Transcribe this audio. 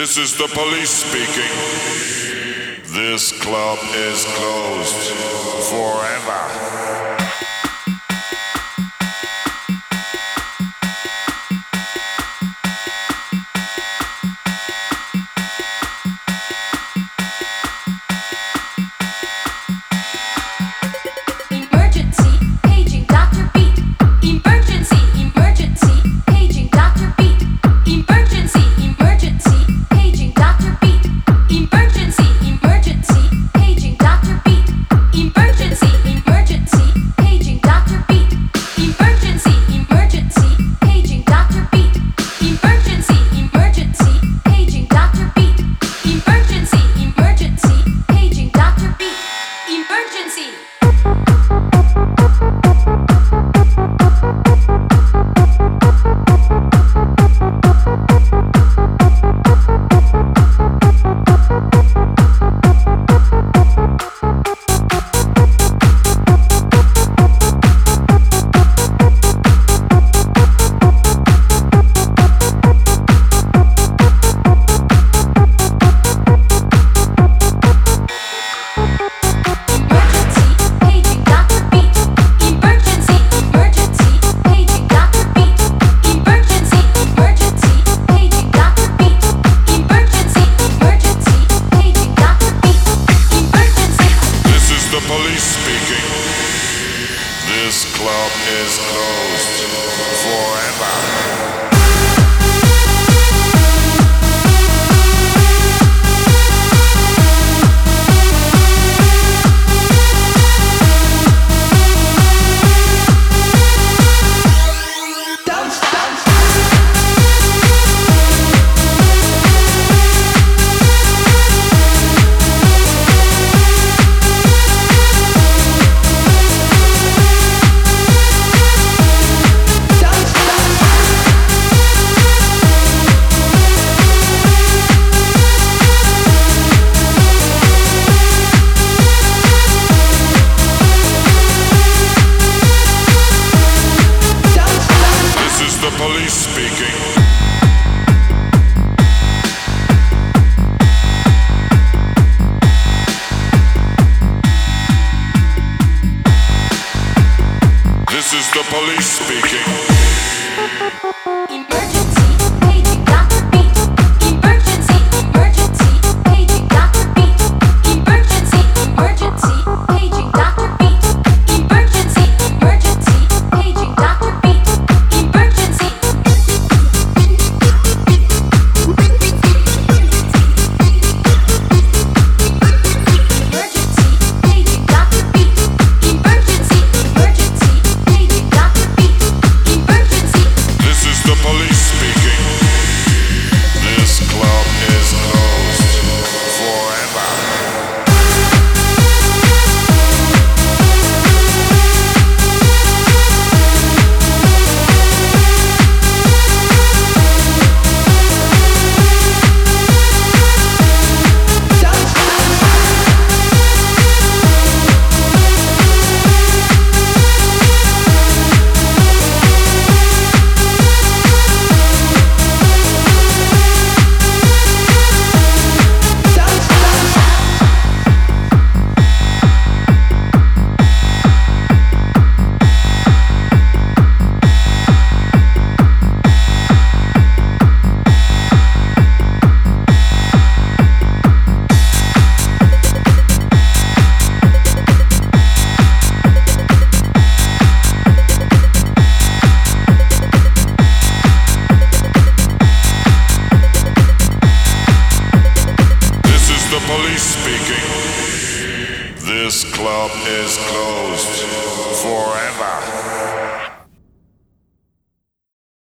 This is the police speaking. This club is closed forever. This club is closed forever. Police speaking. This is the police speaking. Emergency, paging Dr. Beat. Emergency, emergency, paging Dr. Beat. Emergency, emergency, paging Dr. Beat. Emergency, emergency, paging Dr. Beat. Police speaking. This club is closed forever.